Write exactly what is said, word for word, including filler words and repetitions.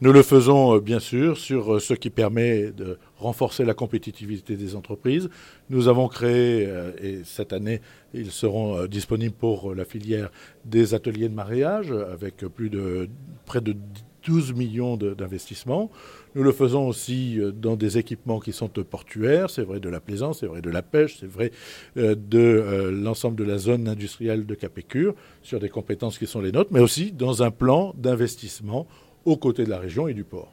Nous le faisons euh, bien sûr sur euh, ce qui permet de renforcer la compétitivité des entreprises. Nous avons créé, euh, et cette année, ils seront euh, disponibles pour euh, la filière des ateliers de mariage, avec plus de près de douze millions de, d'investissements. Nous le faisons aussi euh, dans des équipements qui sont euh, portuaires, c'est vrai de la plaisance, c'est vrai de la pêche, c'est vrai euh, de euh, l'ensemble de la zone industrielle de Capécure, sur des compétences qui sont les nôtres, mais aussi dans un plan d'investissement aux côtés de la région et du port.